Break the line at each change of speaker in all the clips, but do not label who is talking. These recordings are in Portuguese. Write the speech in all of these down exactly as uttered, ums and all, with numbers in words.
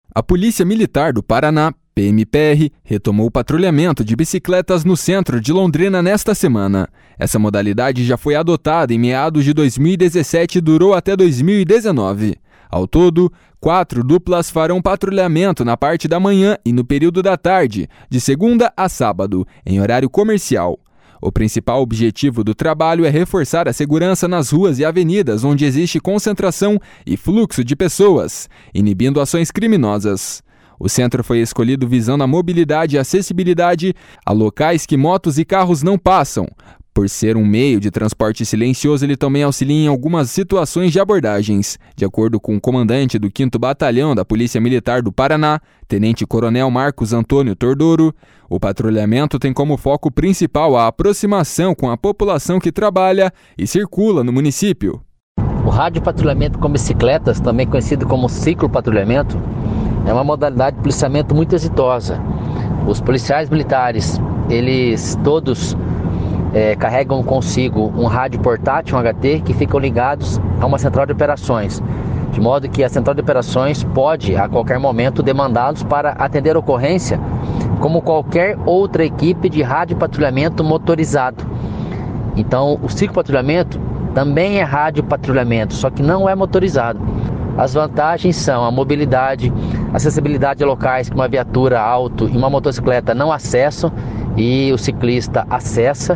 A Polícia Militar do Paraná, P M P R, retomou o patrulhamento de bicicletas no centro de Londrina nesta semana. Essa modalidade já foi adotada em meados de dois mil e dezessete e durou até dois mil e dezenove. Ao todo, quatro duplas farão patrulhamento na parte da manhã e no período da tarde, de segunda a sábado, em horário comercial. O principal objetivo do trabalho é reforçar a segurança nas ruas e avenidas onde existe concentração e fluxo de pessoas, inibindo ações criminosas. O centro foi escolhido visando a mobilidade e acessibilidade a locais que motos e carros não passam. Por ser um meio de transporte silencioso, ele também auxilia em algumas situações de abordagens. De acordo com o comandante do quinto Batalhão da Polícia Militar do Paraná, Tenente Coronel Marcos Antônio Tordoro, o patrulhamento tem como foco principal a aproximação com a população que trabalha e circula no município.
O rádio patrulhamento com bicicletas, também conhecido como ciclopatrulhamento, é uma modalidade de policiamento muito exitosa. Os policiais militares, eles todos É, carregam consigo um rádio portátil, um H T, que ficam ligados a uma central de operações, de modo que a central de operações pode, a qualquer momento, demandá-los para atender a ocorrência, como qualquer outra equipe de rádio patrulhamento motorizado. Então, o ciclopatrulhamento também é rádio patrulhamento, só que não é motorizado. As vantagens são a mobilidade, acessibilidade a locais que uma viatura, auto e uma motocicleta não acessam e o ciclista acessa,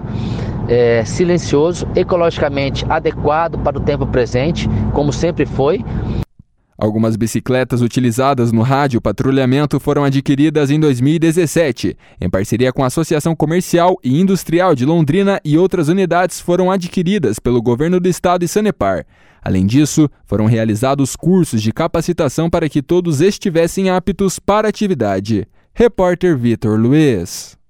é, silencioso, ecologicamente adequado para o tempo presente, como sempre foi.
Algumas bicicletas utilizadas no rádio patrulhamento foram adquiridas em dois mil e dezessete, em parceria com a Associação Comercial e Industrial de Londrina, e outras unidades foram adquiridas pelo Governo do Estado e Sanepar. Além disso, foram realizados cursos de capacitação para que todos estivessem aptos para a atividade. Repórter Vitor Luiz.